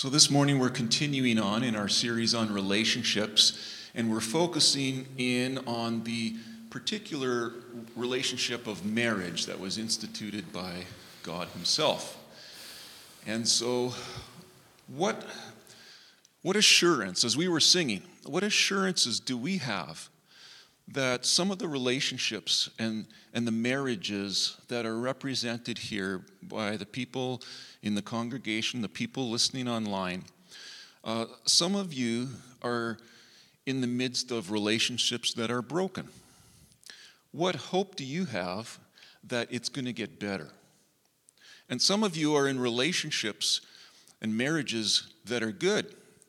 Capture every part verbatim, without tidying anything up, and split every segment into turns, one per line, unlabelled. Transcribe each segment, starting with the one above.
So this morning we're continuing on in our series on relationships, and we're focusing in on the particular relationship of marriage that was instituted by God himself. And so what, what assurance, as we were singing, what assurances do we have that some of the relationships and, and the marriages that are represented here by the people in the congregation, the people listening online, uh, some of you are in the midst of relationships that are broken. What hope do you have that it's going to get better? And some of you are in relationships and marriages that are good.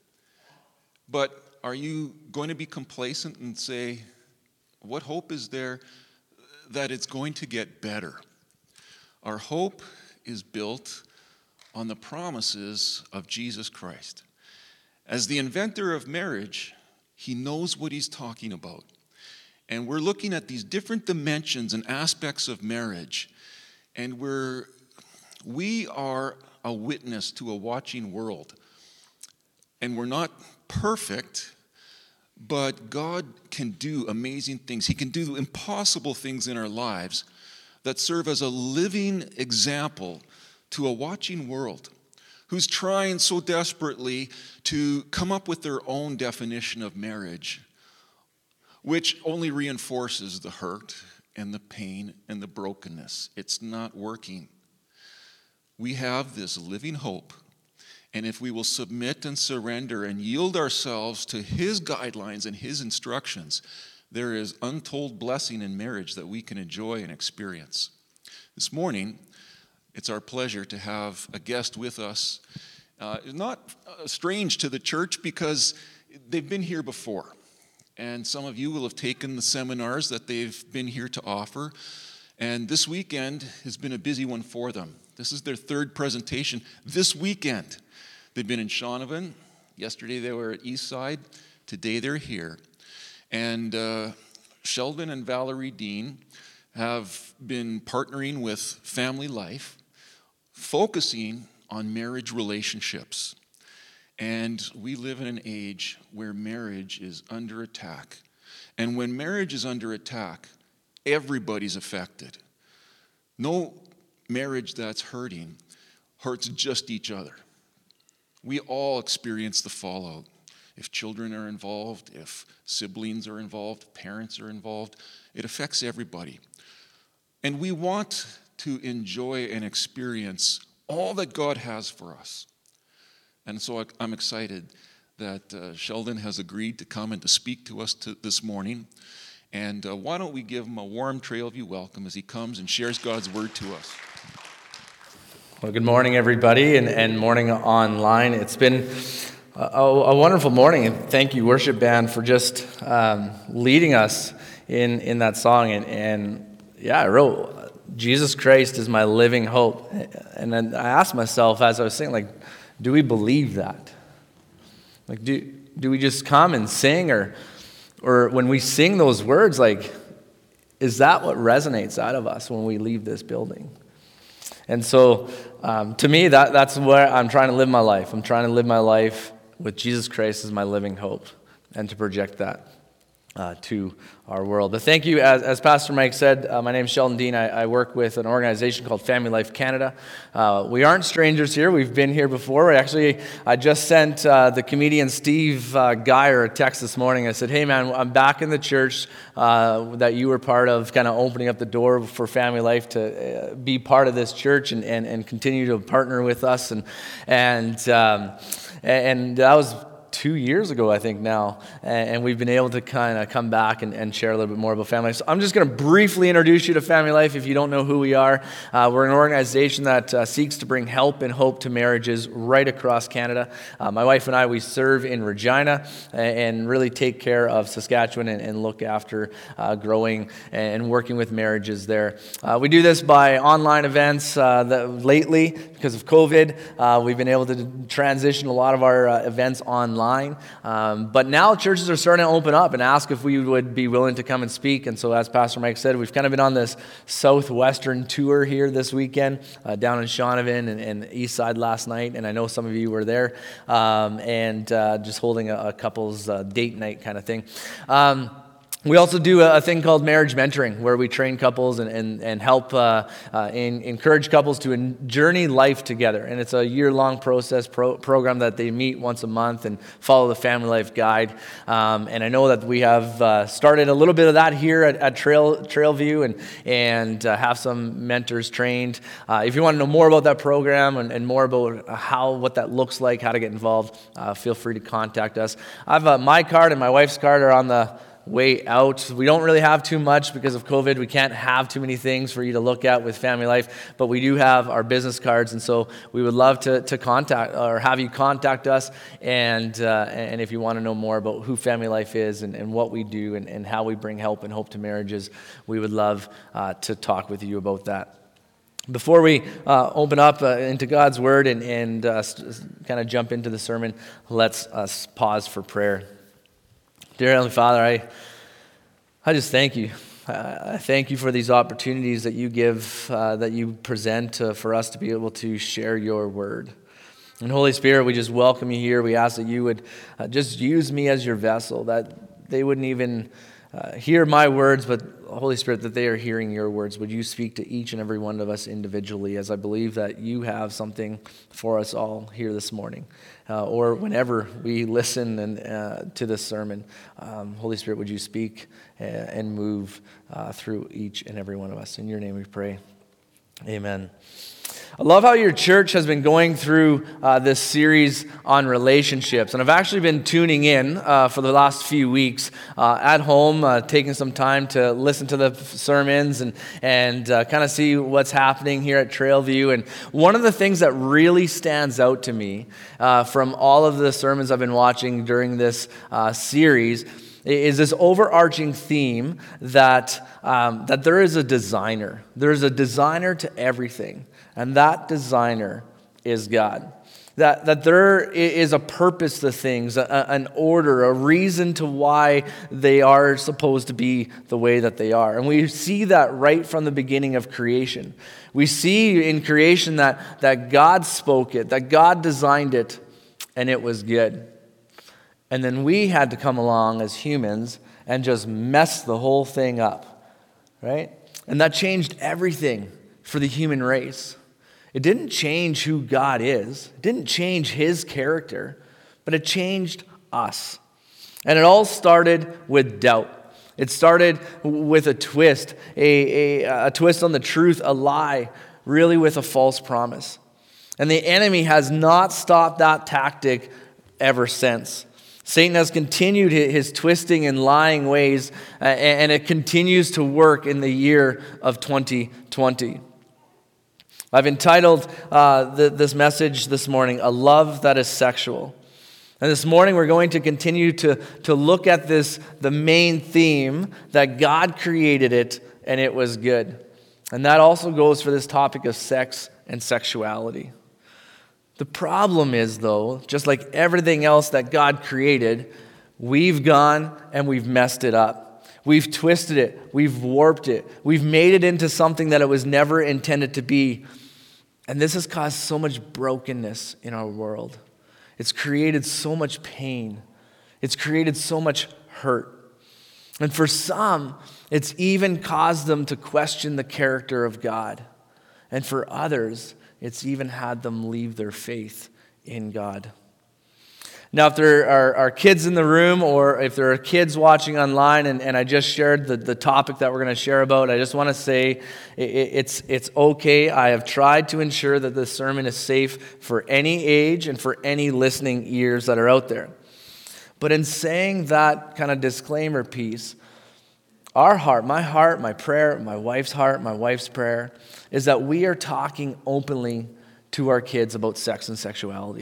But are you going to be complacent and say, what hope is there that it's going to get better? Our hope is built on the promises of Jesus Christ. As the inventor of marriage, he knows what he's talking about. And we're looking at these different dimensions and aspects of marriage, and we're we are a witness to a watching world. And we're not perfect, but God can do amazing things. He can do impossible things in our lives that serve as a living example to a watching world who's trying so desperately to come up with their own definition of marriage, which only reinforces the hurt and the pain and the brokenness. It's not working. We have this living hope, and if we will submit and surrender and yield ourselves to his guidelines and his instructions, there is untold blessing in marriage that we can enjoy and experience. This morning, it's our pleasure to have a guest with us. Uh, not uh, strange to the church because they've been here before. And some of you will have taken the seminars that they've been here to offer. And this weekend has been a busy one for them. This is their third presentation this weekend. They've been in Shaunavon. Yesterday they were at Eastside. Today they're here. And uh, Sheldon and Valerie Dean have been partnering with Family Life, focusing on marriage relationships. And we live in an age where marriage is under attack. And when marriage is under attack, everybody's affected. No marriage that's hurting hurts just each other. We all experience the fallout. If children are involved, if siblings are involved, parents are involved, it affects everybody. And we want to enjoy and experience all that God has for us. And so I'm excited that uh, Sheldon has agreed to come and to speak to us to, this morning. And uh, why don't we give him a warm Trailview welcome as he comes and shares God's word to us.
Well, good morning, everybody, and, and morning online. It's been a, a wonderful morning, and thank you, worship band, for just um, leading us in, in that song. And, and yeah, I wrote, Jesus Christ is my living hope. And then I asked myself as I was singing, like, do we believe that? Like, do do we just come and sing, or or when we sing those words, like, is that what resonates out of us when we leave this building? And so, um, to me, that that's where I'm trying to live my life. I'm trying to live my life with Jesus Christ as my living hope, and to project that uh, to our world. But thank you, as, as Pastor Mike said, uh, my name is Sheldon Dean. I, I work with an organization called Family Life Canada. Uh, we aren't strangers here. We've been here before. Actually, I just sent uh, the comedian Steve uh, Geyer a text this morning. I said, hey man, I'm back in the church uh, that you were part of, kind of opening up the door for Family Life to uh, be part of this church and, and, and continue to partner with us. And, and, um, and that was two years ago, I think now, and we've been able to kind of come back and, and share a little bit more about Family Life. So I'm just going to briefly introduce you to Family Life if you don't know who we are. Uh, we're an organization that uh, seeks to bring help and hope to marriages right across Canada. Uh, my wife and I, we serve in Regina and really take care of Saskatchewan and, and look after uh, growing and working with marriages there. Uh, we do this by online events uh, that lately, because of COVID, uh, we've been able to transition a lot of our uh, events online. online. Um, but now churches are starting to open up and ask if we would be willing to come and speak. And so as Pastor Mike said, we've kind of been on this southwestern tour here this weekend, uh, down in Shaunavon and, and East Side last night. And I know some of you were there, um, and uh, just holding a, a couple's uh, date night kind of thing. Um, We also do a thing called marriage mentoring, where we train couples and, and, and help uh, uh, in, encourage couples to journey life together. And it's a year-long process pro- program that they meet once a month and follow the Family Life Guide. Um, and I know that we have uh, started a little bit of that here at, at Trail Trailview, and and uh, have some mentors trained. Uh, if you want to know more about that program and, and more about how what that looks like, how to get involved, uh, feel free to contact us. I've uh, my card and my wife's card are on the way out. We don't really have too much because of COVID. We can't have too many things for you to look at with Family Life, but we do have our business cards, and so we would love to to contact or have you contact us, and uh, and if you want to know more about who Family Life is and, and what we do and, and how we bring help and hope to marriages, we would love uh, to talk with you about that. Before we uh, open up uh, into God's Word and, and uh, kind of jump into the sermon, let's us pause for prayer. Dear Heavenly Father, I I just thank you. I thank you for these opportunities that you give, uh, that you present uh, for us to be able to share your word. And Holy Spirit, we just welcome you here. We ask that you would uh, just use me as your vessel, that they wouldn't even uh, hear my words, but Holy Spirit, that they are hearing your words. Would you speak to each and every one of us individually, as I believe that you have something for us all here this morning, uh, or whenever we listen and uh, to this sermon. Um, Holy Spirit, would you speak uh, and move uh, through each and every one of us. In your name we pray. Amen. I love how your church has been going through uh, this series on relationships. And I've actually been tuning in uh, for the last few weeks uh, at home, uh, taking some time to listen to the sermons and, and uh, kind of see what's happening here at Trailview. And one of the things that really stands out to me uh, from all of the sermons I've been watching during this uh, series is this overarching theme that um, that there is a designer. There's a designer to everything, and that designer is God. That that there is a purpose to things, a, an order, a reason to why they are supposed to be the way that they are. And we see that right from the beginning of creation. We see in creation that, that God spoke it, that God designed it, and it was good. And then we had to come along as humans and just mess the whole thing up, right? And that changed everything for the human race. It didn't change who God is. It didn't change his character, but it changed us. And it all started with doubt. It started with a twist, a, a, a twist on the truth, a lie, really with a false promise. And the enemy has not stopped that tactic ever since. Satan has continued his twisting and lying ways, uh, and it continues to work in the year of twenty twenty. I've entitled uh, the, this message this morning, A Love That Is Sexual. And this morning we're going to continue to, to look at this, the main theme, that God created it and it was good. And that also goes for this topic of sex and sexuality. The problem is, though, just like everything else that God created, we've gone and we've messed it up. We've twisted it. We've warped it. We've made it into something that it was never intended to be. And this has caused so much brokenness in our world. It's created so much pain. It's created so much hurt. And for some, it's even caused them to question the character of God. And for others, it's even had them leave their faith in God. Now, if there are, are kids in the room, or if there are kids watching online, and, and I just shared the, the topic that we're going to share about, I just want to say it, it's, it's okay. I have tried to ensure that this sermon is safe for any age and for any listening ears that are out there. But in saying that kind of disclaimer piece, our heart, my heart, my prayer, my wife's heart, my wife's prayer, is that we are talking openly to our kids about sex and sexuality.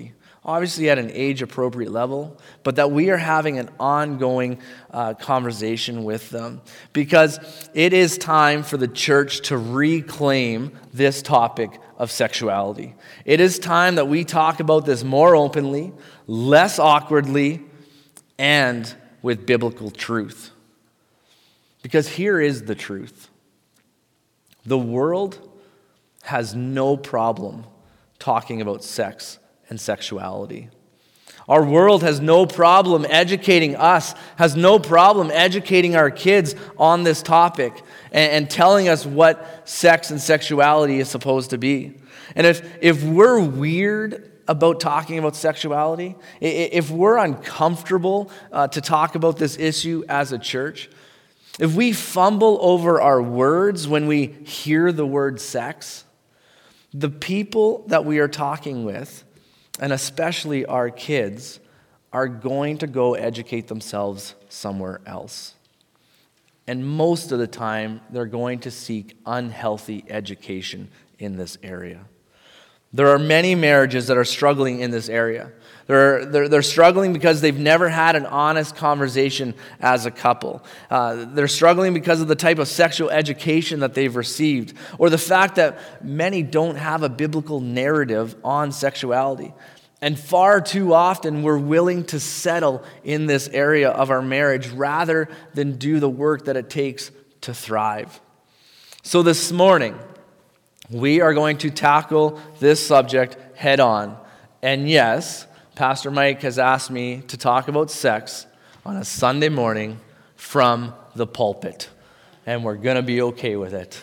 obviously at an age-appropriate level, but that we are having an ongoing uh, conversation with them. Because it is time for the church to reclaim this topic of sexuality. It is time that we talk about this more openly, less awkwardly, and with biblical truth. Because here is the truth. The world has no problem talking about sex and sexuality. Our world has no problem educating us, has no problem educating our kids on this topic and, and telling us what sex and sexuality is supposed to be. And if, if we're weird about talking about sexuality, if we're uncomfortable uh, to talk about this issue as a church, if we fumble over our words when we hear the word sex, the people that we are talking with, and especially our kids, are going to go educate themselves somewhere else. And most of the time, they're going to seek unhealthy education in this area. There are many marriages that are struggling in this area. They're, they're, they're struggling because they've never had an honest conversation as a couple. Uh, they're struggling because of the type of sexual education that they've received, or the fact that many don't have a biblical narrative on sexuality. And far too often, we're willing to settle in this area of our marriage rather than do the work that it takes to thrive. So this morning, we are going to tackle this subject head on. And yes, Pastor Mike has asked me to talk about sex on a Sunday morning from the pulpit. And we're going to be okay with it.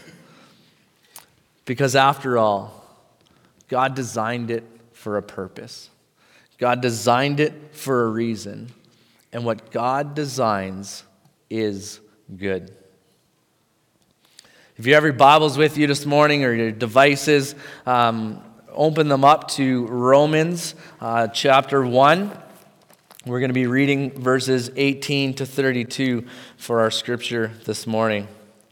Because after all, God designed it for a purpose. God designed it for a reason. And what God designs is good. If you have your Bibles with you this morning or your devices, um, open them up to Romans uh, chapter one. We're going to be reading verses eighteen to thirty-two for our scripture this morning.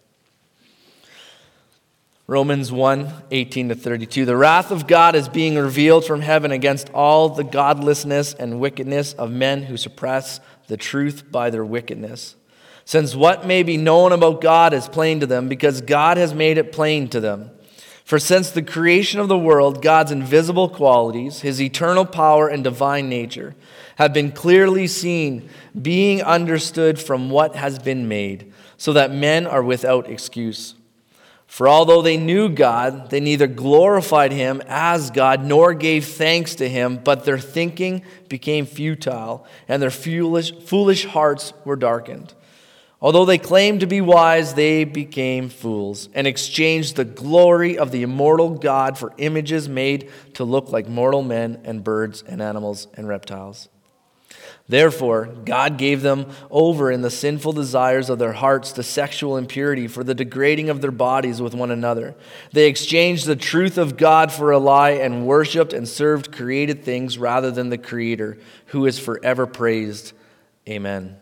Romans one, eighteen to thirty-two. The wrath of God is being revealed from heaven against all the godlessness and wickedness of men who suppress the truth by their wickedness. Since what may be known about God is plain to them, because God has made it plain to them. For since the creation of the world, God's invisible qualities, his eternal power and divine nature, have been clearly seen, being understood from what has been made, so that men are without excuse. For although they knew God, they neither glorified him as God nor gave thanks to him, but their thinking became futile, and their foolish, foolish hearts were darkened. Although they claimed to be wise, they became fools and exchanged the glory of the immortal God for images made to look like mortal men and birds and animals and reptiles. Therefore, God gave them over in the sinful desires of their hearts to sexual impurity for the degrading of their bodies with one another. They exchanged the truth of God for a lie and worshipped and served created things rather than the Creator, who is forever praised. Amen.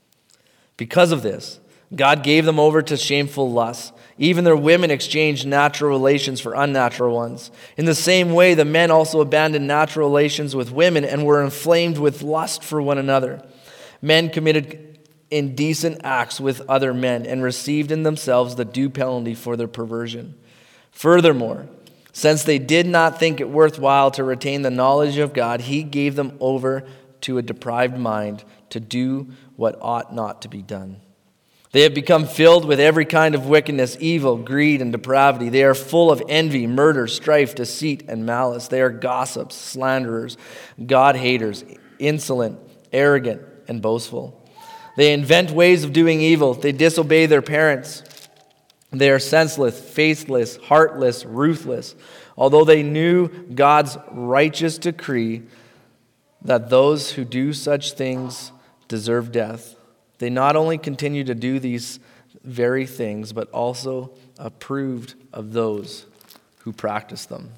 Because of this, God gave them over to shameful lusts. Even their women exchanged natural relations for unnatural ones. In the same way, the men also abandoned natural relations with women and were inflamed with lust for one another. Men committed indecent acts with other men and received in themselves the due penalty for their perversion. Furthermore, since they did not think it worthwhile to retain the knowledge of God, he gave them over to a depraved mind to do what ought not to be done. They have become filled with every kind of wickedness, evil, greed, and depravity. They are full of envy, murder, strife, deceit, and malice. They are gossips, slanderers, God-haters, insolent, arrogant, and boastful. They invent ways of doing evil. They disobey their parents. They are senseless, faithless, heartless, ruthless. Although they knew God's righteous decree that those who do such things deserve death, they not only continue to do these very things, but also approved of those who practice them.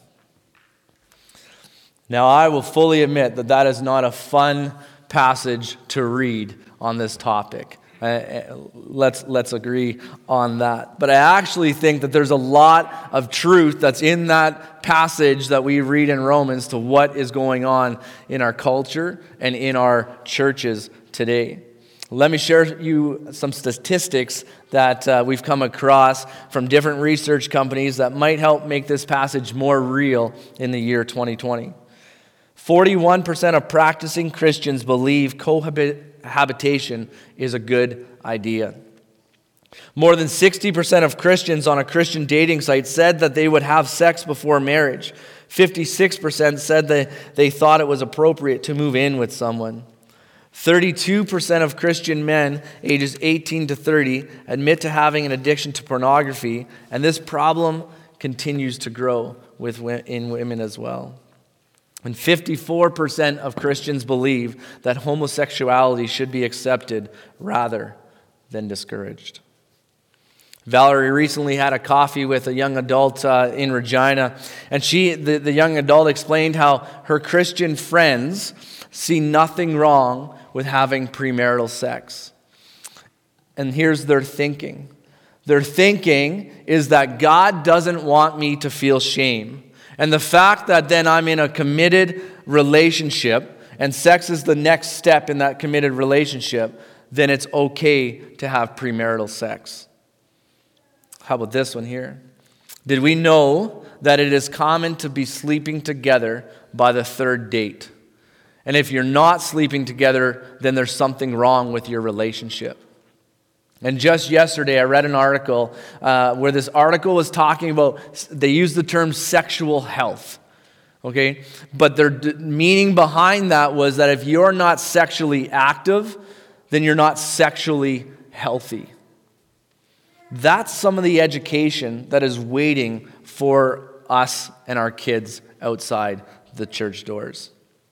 Now, I will fully admit that that is not a fun passage to read on this topic. Uh, let's, let's agree on that. But I actually think that there's a lot of truth that's in that passage that we read in Romans to what is going on in our culture and in our churches today. Let me share you some statistics that uh, we've come across from different research companies that might help make this passage more real in the year twenty twenty. forty-one percent of practicing Christians believe cohabitation is a good idea. More than sixty percent of Christians on a Christian dating site said that they would have sex before marriage. fifty-six percent said that they thought it was appropriate to move in with someone. thirty-two percent of Christian men ages eighteen to thirty admit to having an addiction to pornography, and this problem continues to grow with in women as well. And fifty-four percent of Christians believe that homosexuality should be accepted rather than discouraged. Valerie recently had a coffee with a young adult uh, in Regina, and she, the, the young adult explained how her Christian friends see nothing wrong with having premarital sex. And here's their thinking. Their thinking is that God doesn't want me to feel shame. And the fact that then I'm in a committed relationship and sex is the next step in that committed relationship, then it's okay to have premarital sex. How about this one here? Did we know that it is common to be sleeping together by the third date? And if you're not sleeping together, then there's something wrong with your relationship. And just yesterday, I read an article uh, where this article was talking about, they used the term sexual health, okay? But their d- meaning behind that was that if you're not sexually active, then you're not sexually healthy. That's some of the education that is waiting for us and our kids outside the church doors.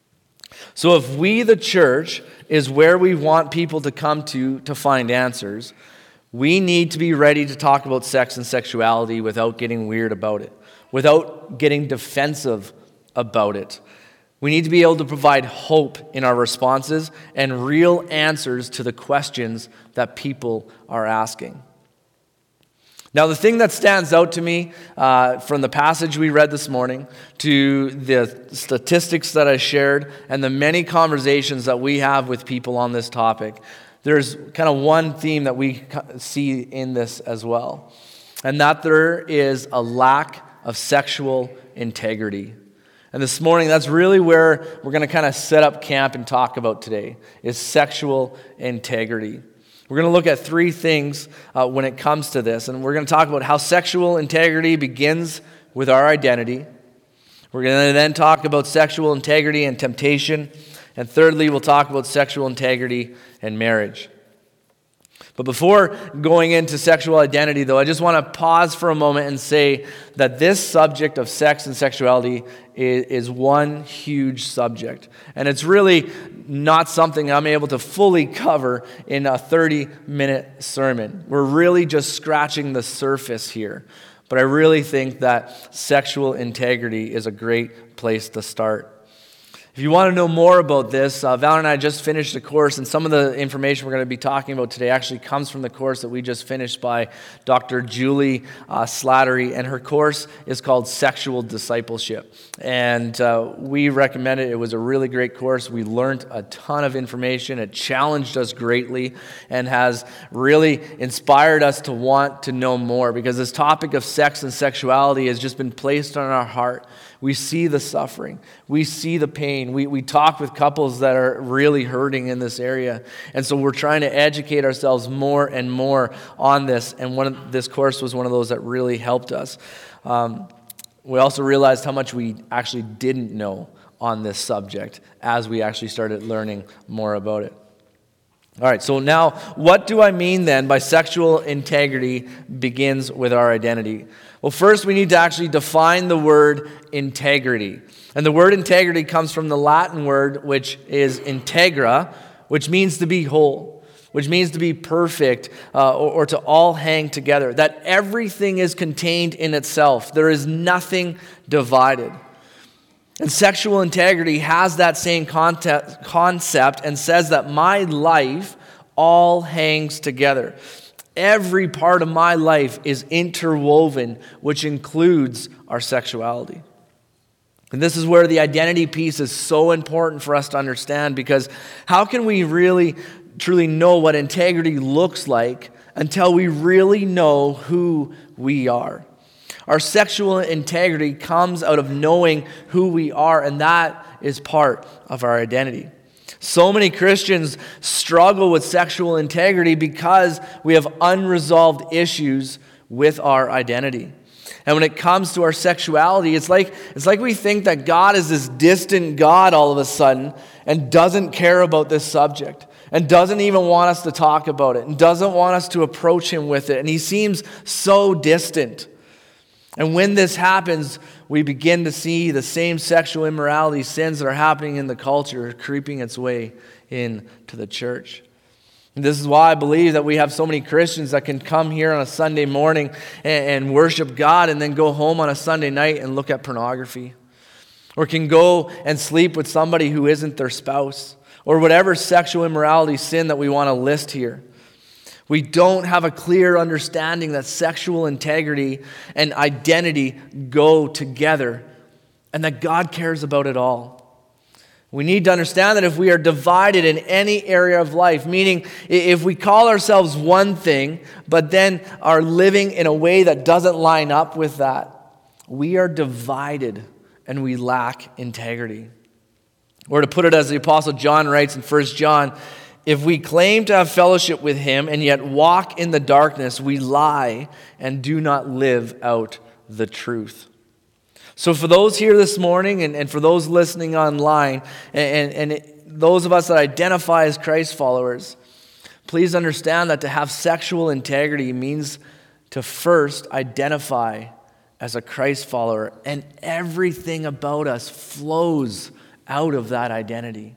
So if we, the church, is where we want people to come to to find answers, we need to be ready to talk about sex and sexuality without getting weird about it, without getting defensive about it. We need to be able to provide hope in our responses and real answers to the questions that people are asking. Now, the thing that stands out to me uh, from the passage we read this morning to the statistics that I shared and the many conversations that we have with people on this topic, there's kind of one theme that we see in this as well, and that there is a lack of sexual integrity. And this morning, that's really where we're going to kind of set up camp and talk about today, is sexual integrity. We're going to look at three things uh, when it comes to this, and we're going to talk about how sexual integrity begins with our identity. We're going to then talk about sexual integrity and temptation, and thirdly, we'll talk about sexual integrity and marriage. But before going into sexual identity, though, I just want to pause for a moment and say that this subject of sex and sexuality is, is one huge subject. And it's really not something I'm able to fully cover in a thirty-minute sermon. We're really just scratching the surface here. But I really think that sexual integrity is a great place to start. If you want to know more about this, uh, Val and I just finished a course, and some of the information we're going to be talking about today actually comes from the course that we just finished by Doctor Julie uh, Slattery, and her course is called Sexual Discipleship. And uh, we recommend it. It was a really great course. We learned a ton of information. It challenged us greatly and has really inspired us to want to know more, because this topic of sex and sexuality has just been placed on our heart. We see the suffering. We see the pain. We, we talk with couples that are really hurting in this area. And so we're trying to educate ourselves more and more on this. And one of, this course was one of those that really helped us. Um, we also realized how much we actually didn't know on this subject as we actually started learning more about it. All right, so now what do I mean then by sexual integrity begins with our identity? Well, first we need to actually define the word integrity. And the word integrity comes from the Latin word, which is integra, which means to be whole, which means to be perfect, uh, or, or to all hang together, that everything is contained in itself. There is nothing divided. And sexual integrity has that same concept and says that my life all hangs together. Every part of my life is interwoven, which includes our sexuality. And this is where the identity piece is so important for us to understand, because how can we really, truly know what integrity looks like until we really know who we are? Our sexual integrity comes out of knowing who we are, and that is part of our identity. So many Christians struggle with sexual integrity because we have unresolved issues with our identity. And when it comes to our sexuality, it's like it's like we think that God is this distant God all of a sudden and doesn't care about this subject and doesn't even want us to talk about it and doesn't want us to approach him with it. And he seems so distant. And when this happens, we begin to see the same sexual immorality sins that are happening in the culture creeping its way into the church. And this is why I believe that we have so many Christians that can come here on a Sunday morning and, and worship God and then go home on a Sunday night and look at pornography. Or can go and sleep with somebody who isn't their spouse. Or whatever sexual immorality sin that we want to list here. We don't have a clear understanding that sexual integrity and identity go together and that God cares about it all. We need to understand that if we are divided in any area of life, meaning if we call ourselves one thing, but then are living in a way that doesn't line up with that, we are divided and we lack integrity. Or to put it as the Apostle John writes in First John, if we claim to have fellowship with him and yet walk in the darkness, we lie and do not live out the truth. So for those here this morning and, and for those listening online and, and, and it, those of us that identify as Christ followers, please understand that to have sexual integrity means to first identify as a Christ follower, and everything about us flows out of that identity.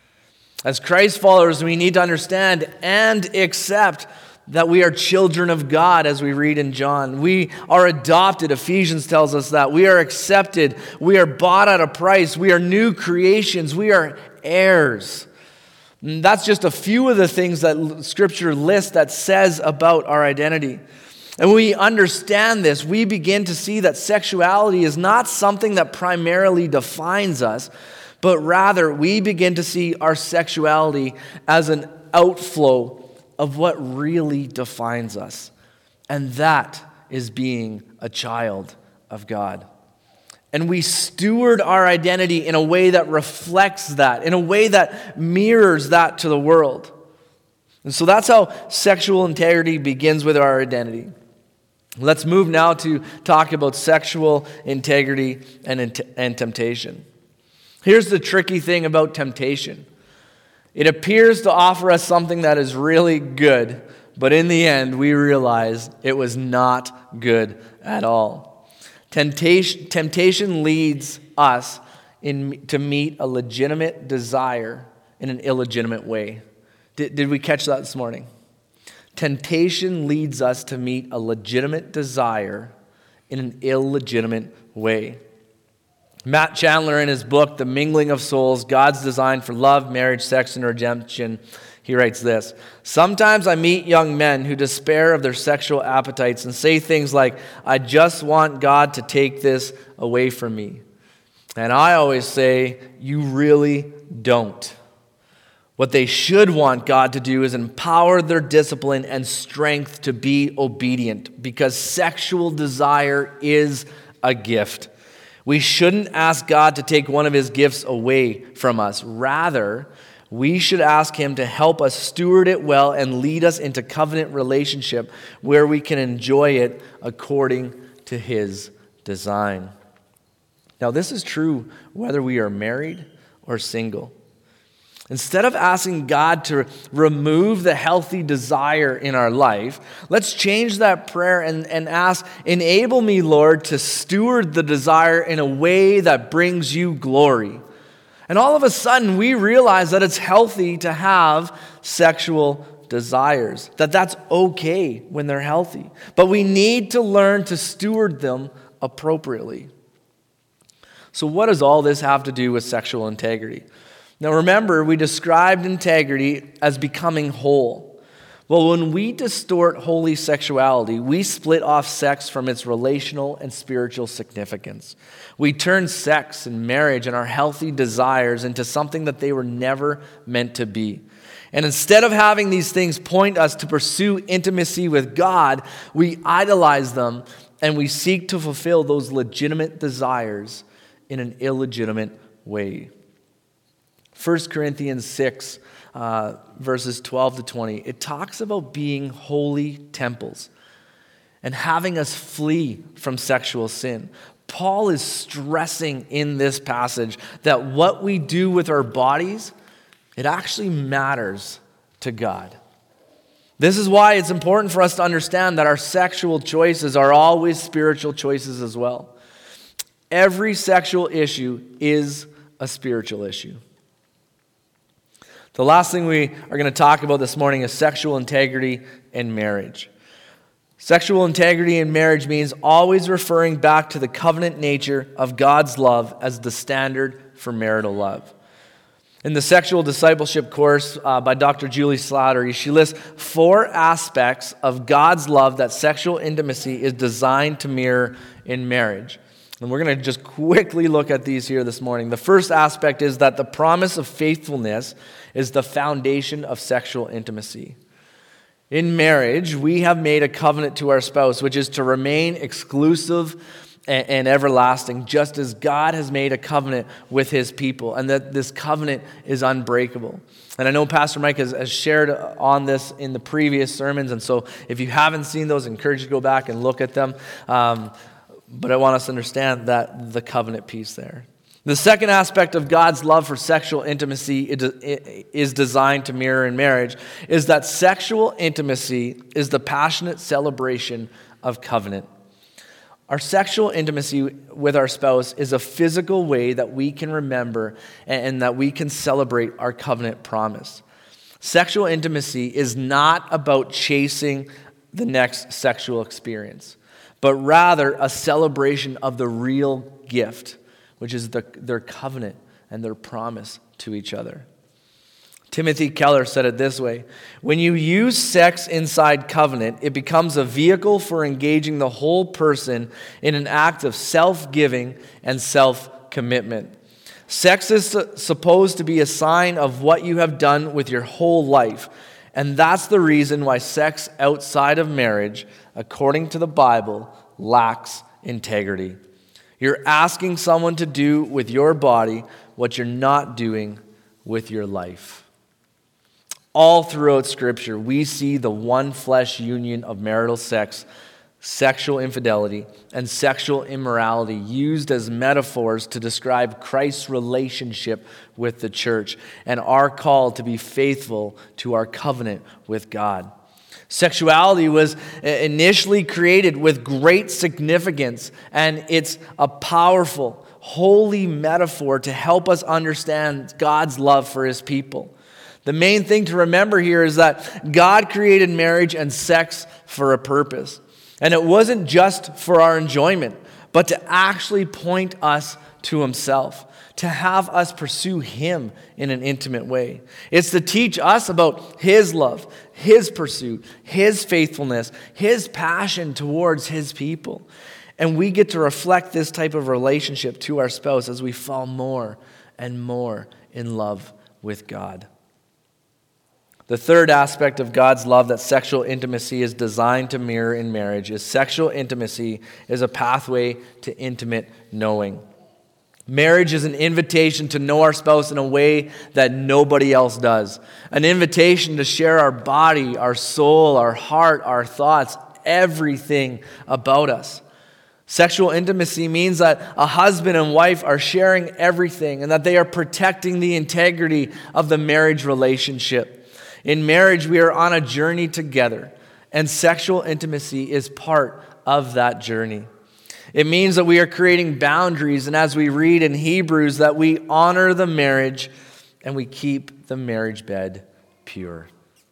As Christ followers, we need to understand and accept that we are children of God, as we read in John. We are adopted. Ephesians tells us that. We are accepted. We are bought at a price. We are new creations. We are heirs. And that's just a few of the things that Scripture lists that says about our identity. And when we understand this, we begin to see that sexuality is not something that primarily defines us, but rather we begin to see our sexuality as an outflow of what really defines us. And that is being a child of God. And we steward our identity in a way that reflects that, in a way that mirrors that to the world. And so that's how sexual integrity begins with our identity. Let's move now to talk about sexual integrity and, and temptation. Here's the tricky thing about temptation. It appears to offer us something that is really good, but in the end, we realize it was not good at all. Temptation, temptation leads us in, to meet a legitimate desire in an illegitimate way. Did, did we catch that this morning? Temptation leads us to meet a legitimate desire in an illegitimate way. Matt Chandler, in his book, The Mingling of Souls, God's Design for Love, Marriage, Sex, and Redemption, he writes this: sometimes I meet young men who despair of their sexual appetites and say things like, I just want God to take this away from me. And I always say, you really don't. What they should want God to do is empower their discipline and strength to be obedient, because sexual desire is a gift. We shouldn't ask God to take one of his gifts away from us. Rather, we should ask him to help us steward it well and lead us into covenant relationship where we can enjoy it according to his design. Now, this is true whether we are married or single. Instead of asking God to remove the healthy desire in our life, let's change that prayer and, and ask, enable me, Lord, to steward the desire in a way that brings you glory. And all of a sudden, we realize that it's healthy to have sexual desires, that that's okay when they're healthy. But we need to learn to steward them appropriately. So what does all this have to do with sexual integrity? Now remember, we described integrity as becoming whole. Well, when we distort holy sexuality, we split off sex from its relational and spiritual significance. We turn sex and marriage and our healthy desires into something that they were never meant to be. And instead of having these things point us to pursue intimacy with God, we idolize them and we seek to fulfill those legitimate desires in an illegitimate way. First Corinthians six, uh, verses twelve to twenty, it talks about being holy temples and having us flee from sexual sin. Paul is stressing in this passage that what we do with our bodies, it actually matters to God. This is why it's important for us to understand that our sexual choices are always spiritual choices as well. Every sexual issue is a spiritual issue. The last thing we are going to talk about this morning is sexual integrity in marriage. Sexual integrity in marriage means always referring back to the covenant nature of God's love as the standard for marital love. In the Sexual Discipleship course uh, by Doctor Julie Slattery, she lists four aspects of God's love that sexual intimacy is designed to mirror in marriage. And we're going to just quickly look at these here this morning. The first aspect is that the promise of faithfulness is the foundation of sexual intimacy. In marriage, we have made a covenant to our spouse, which is to remain exclusive and, and everlasting, just as God has made a covenant with his people, and that this covenant is unbreakable. And I know Pastor Mike has, has shared on this in the previous sermons, and so if you haven't seen those, I encourage you to go back and look at them. Um, But I want us to understand that the covenant piece there. The second aspect of God's love for sexual intimacy is designed to mirror in marriage is that sexual intimacy is the passionate celebration of covenant. Our sexual intimacy with our spouse is a physical way that we can remember and that we can celebrate our covenant promise. Sexual intimacy is not about chasing the next sexual experience, but rather a celebration of the real gift, which is the, their covenant and their promise to each other. Timothy Keller said it this way: when you use sex inside covenant, it becomes a vehicle for engaging the whole person in an act of self-giving and self-commitment. Sex is supposed to be a sign of what you have done with your whole life, and that's the reason why sex outside of marriage, according to the Bible, lacks integrity. You're asking someone to do with your body what you're not doing with your life. All throughout Scripture, we see the one flesh union of marital sex, sexual infidelity, and sexual immorality used as metaphors to describe Christ's relationship with the church and our call to be faithful to our covenant with God. Sexuality was initially created with great significance, and it's a powerful, holy metaphor to help us understand God's love for his people. The main thing to remember here is that God created marriage and sex for a purpose. And it wasn't just for our enjoyment, but to actually point us to himself, to have us pursue him in an intimate way. It's to teach us about his love, his pursuit, his faithfulness, his passion towards his people. And we get to reflect this type of relationship to our spouse as we fall more and more in love with God. The third aspect of God's love that sexual intimacy is designed to mirror in marriage is sexual intimacy is a pathway to intimate knowing. Marriage is an invitation to know our spouse in a way that nobody else does. An invitation to share our body, our soul, our heart, our thoughts, everything about us. Sexual intimacy means that a husband and wife are sharing everything and that they are protecting the integrity of the marriage relationship. In marriage, we are on a journey together, and sexual intimacy is part of that journey. It means that we are creating boundaries, and as we read in Hebrews, that we honor the marriage and we keep the marriage bed pure.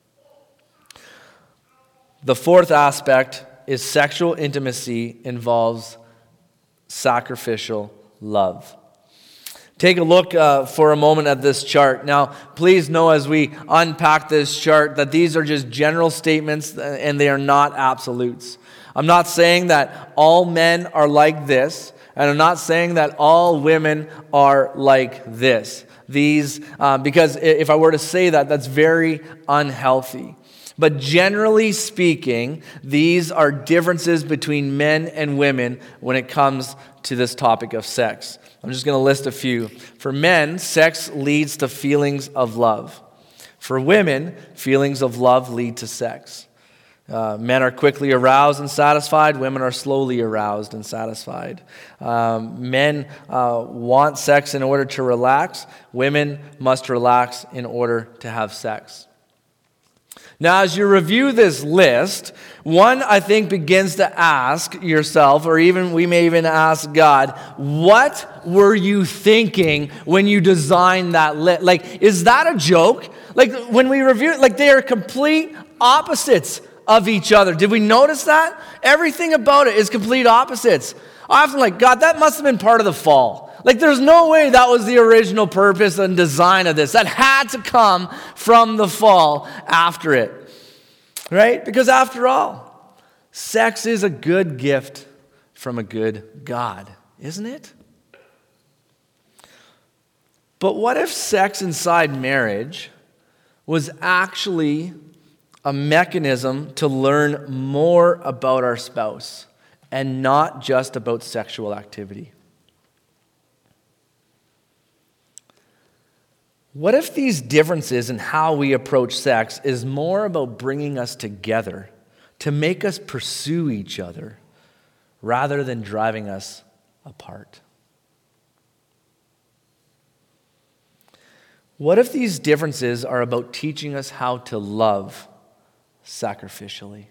The fourth aspect is sexual intimacy involves sacrificial love. Take a look uh, for a moment at this chart. Now, please know as we unpack this chart that these are just general statements and they are not absolutes. I'm not saying that all men are like this, and I'm not saying that all women are like this. These, uh, because if I were to say that, that's very unhealthy. But generally speaking, these are differences between men and women when it comes to this topic of sex. I'm just going to list a few. For men, sex leads to feelings of love. For women, feelings of love lead to sex. Uh, men are quickly aroused and satisfied. Women are slowly aroused and satisfied. Um, men uh, want sex in order to relax. Women must relax in order to have sex. Now, as you review this list, one, I think, begins to ask yourself, or even we may even ask God, what were you thinking when you designed that list? Like, is that a joke? Like, when we review it, like, they are complete opposites of each other. Did we notice that? Everything about it is complete opposites. I often like, God, that must have been part of the fall. Like, there's no way that was the original purpose and design of this. That had to come from the fall after it. Right? Because after all, sex is a good gift from a good God, isn't it? But what if sex inside marriage was actually a mechanism to learn more about our spouse and not just about sexual activity? What if these differences in how we approach sex is more about bringing us together to make us pursue each other rather than driving us apart? What if these differences are about teaching us how to love sacrificially?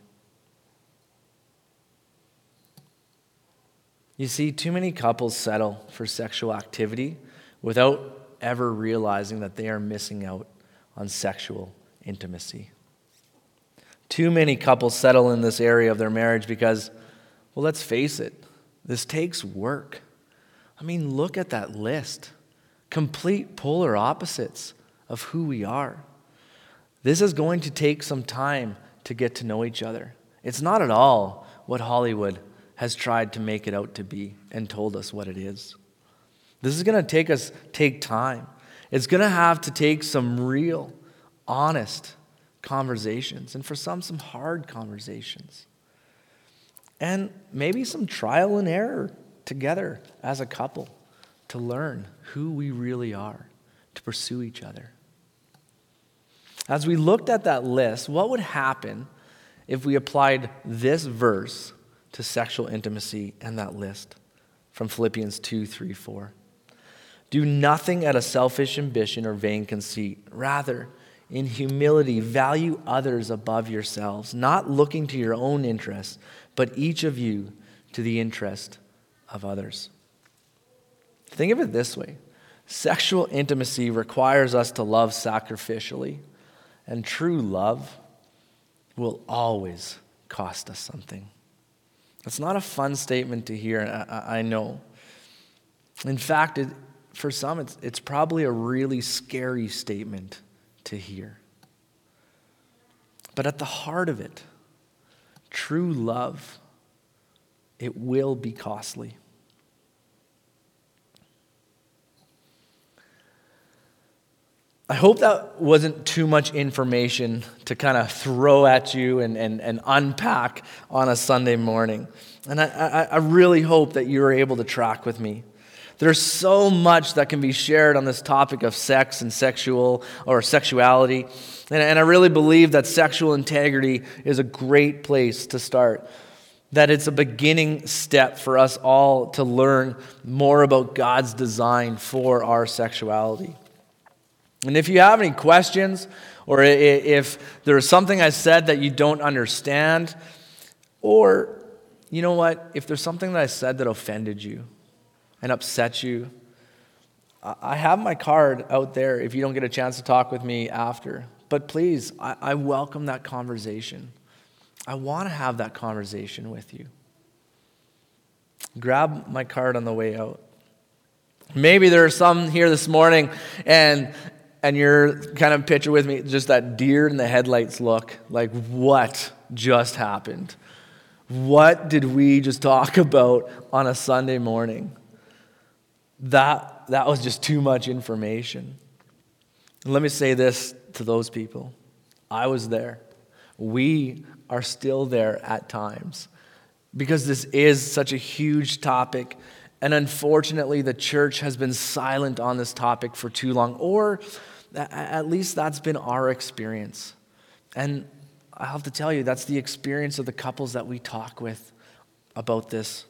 You see, too many couples settle for sexual activity without ever realizing that they are missing out on sexual intimacy. Too many couples settle in this area of their marriage because, well, let's face it, this takes work. I mean, look at that list. Complete polar opposites of who we are. This is going to take some time to get to know each other. It's not at all what Hollywood has tried to make it out to be and told us what it is. This is going to take us, take time. It's going to have to take some real, honest conversations, and for some, some hard conversations. And maybe some trial and error together as a couple to learn who we really are, to pursue each other. As we looked at that list, what would happen if we applied this verse to sexual intimacy and that list from Philippians two, three, four? Do nothing out of selfish ambition or vain conceit. Rather, in humility, value others above yourselves, not looking to your own interests, but each of you to the interest of others. Think of it this way. Sexual intimacy requires us to love sacrificially, and true love will always cost us something. It's not a fun statement to hear, I, I know. In fact, it For some, it's, it's probably a really scary statement to hear. But at the heart of it, true love, it will be costly. I hope that wasn't too much information to kind of throw at you and, and, and unpack on a Sunday morning. And I, I, I really hope that you were able to track with me. There's so much that can be shared on this topic of sex and sexual or sexuality. And, and I really believe that sexual integrity is a great place to start. That it's a beginning step for us all to learn more about God's design for our sexuality. And if you have any questions, or if there's something I said that you don't understand, or, you know what, if there's something that I said that offended you and upset you, I have my card out there if you don't get a chance to talk with me after. But please, I, I welcome that conversation. I want to have that conversation with you. Grab my card on the way out. Maybe there are some here this morning, and and you're kind of picture with me just that deer in the headlights look. Like, what just happened? What did we just talk about on a Sunday morning? That that was just too much information. And let me say this to those people. I was there. We are still there at times because this is such a huge topic. And unfortunately, the church has been silent on this topic for too long, or at least that's been our experience. And I have to tell you, that's the experience of the couples that we talk with about this.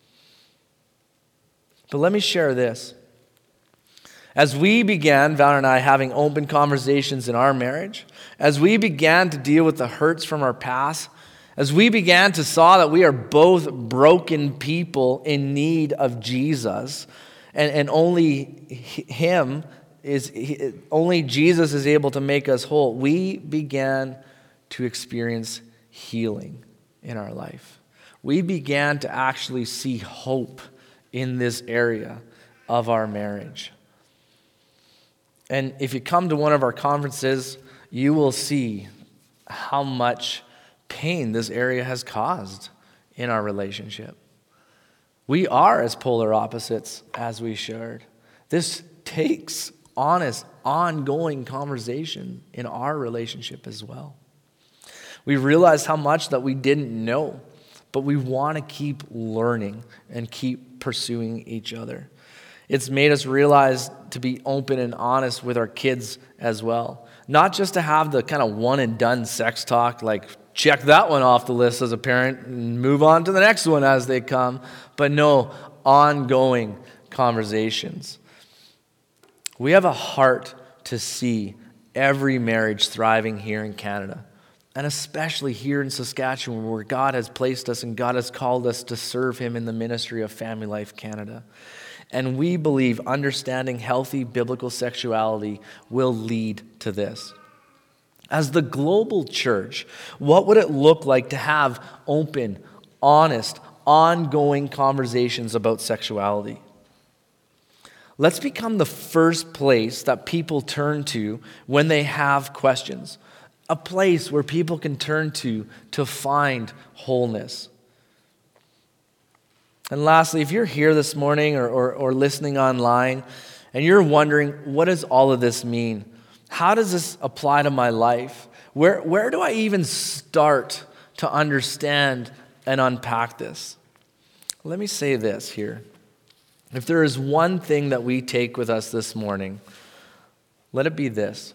But let me share this. As we began, Val and I, having open conversations in our marriage, as we began to deal with the hurts from our past, as we began to saw that we are both broken people in need of Jesus, and, and only Him is, only Jesus is able to make us whole, we began to experience healing in our life. We began to actually see hope in this area of our marriage. And if you come to one of our conferences, you will see how much pain this area has caused in our relationship. We are as polar opposites as we shared. This takes honest, ongoing conversation in our relationship as well. We realized how much that we didn't know, but we want to keep learning and keep pursuing each other. It's made us realize to be open and honest with our kids as well. Not just to have the kind of one and done sex talk, like check that one off the list as a parent and move on to the next one as they come, but no, ongoing conversations. We have a heart to see every marriage thriving here in Canada, and especially here in Saskatchewan, where God has placed us and God has called us to serve Him in the ministry of Family Life Canada. And we believe understanding healthy biblical sexuality will lead to this. As the global church, what would it look like to have open, honest, ongoing conversations about sexuality? Let's become the first place that people turn to when they have questions. A place where people can turn to to find wholeness. And lastly, if you're here this morning or, or, or listening online and you're wondering, what does all of this mean? How does this apply to my life? Where, where do I even start to understand and unpack this? Let me say this here. If there is one thing that we take with us this morning, let it be this: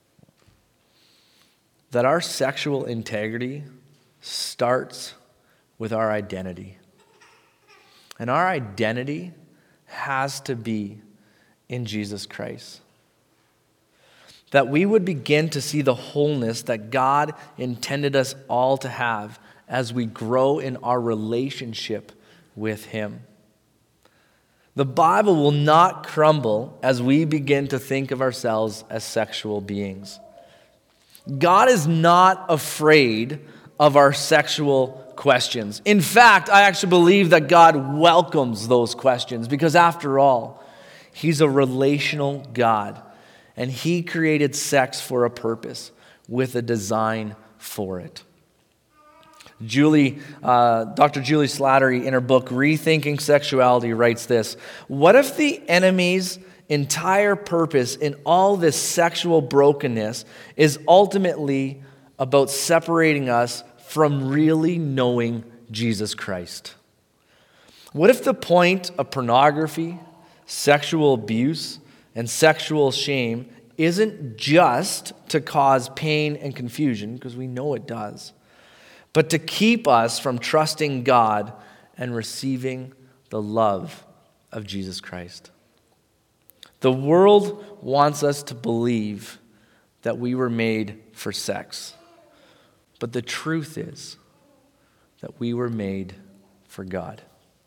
that our sexual integrity starts with our identity. And our identity has to be in Jesus Christ. That we would begin to see the wholeness that God intended us all to have as we grow in our relationship with Him. The Bible will not crumble as we begin to think of ourselves as sexual beings. God is not afraid of our sexual questions. In fact, I actually believe that God welcomes those questions because after all, He's a relational God and He created sex for a purpose with a design for it. Julie, uh, Doctor Julie Slattery, in her book Rethinking Sexuality, writes this: what if the enemy's entire purpose in all this sexual brokenness is ultimately about separating us from really knowing Jesus Christ? What if the point of pornography, sexual abuse, and sexual shame isn't just to cause pain and confusion, because we know it does, but to keep us from trusting God and receiving the love of Jesus Christ? The world wants us to believe that we were made for sex. But the truth is that we were made for God.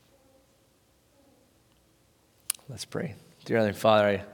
Let's pray. Dear Heavenly Father, I,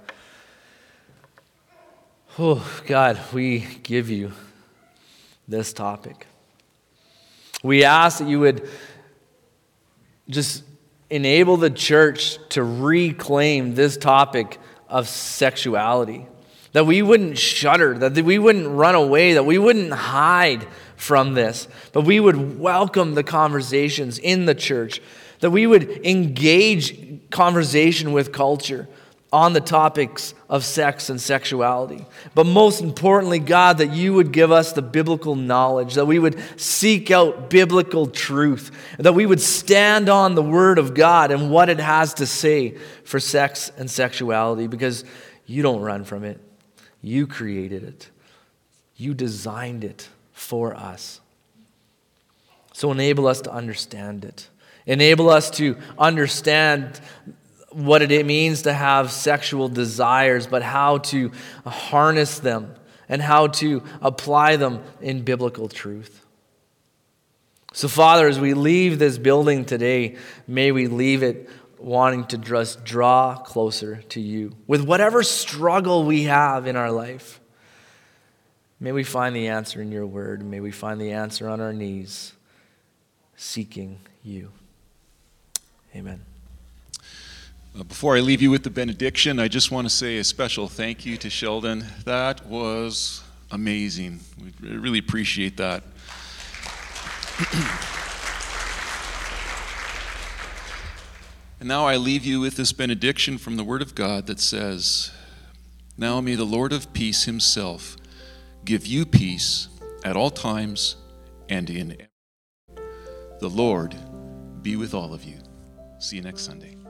oh God, we give you this topic. We ask that you would just enable the church to reclaim this topic of sexuality. That we wouldn't shudder, that we wouldn't run away, that we wouldn't hide from this, but we would welcome the conversations in the church, that we would engage conversation with culture on the topics of sex and sexuality. But most importantly, God, that you would give us the biblical knowledge, that we would seek out biblical truth, that we would stand on the Word of God and what it has to say for sex and sexuality, because you don't run from it. You created it. You designed it for us. So enable us to understand it. Enable us to understand what it means to have sexual desires, but how to harness them and how to apply them in biblical truth. So, Father, as we leave this building today, may we leave it wanting to just draw closer to you. With whatever struggle we have in our life, may we find the answer in your word. May we find the answer on our knees, seeking you. Amen.
Uh, Before I leave you with the benediction, I just want to say a special thank you to Sheldon. That was amazing. We really appreciate that. And now I leave you with this benediction from the Word of God that says, "Now may the Lord of peace himself give you peace at all times and in every." The Lord be with all of you. See you next Sunday.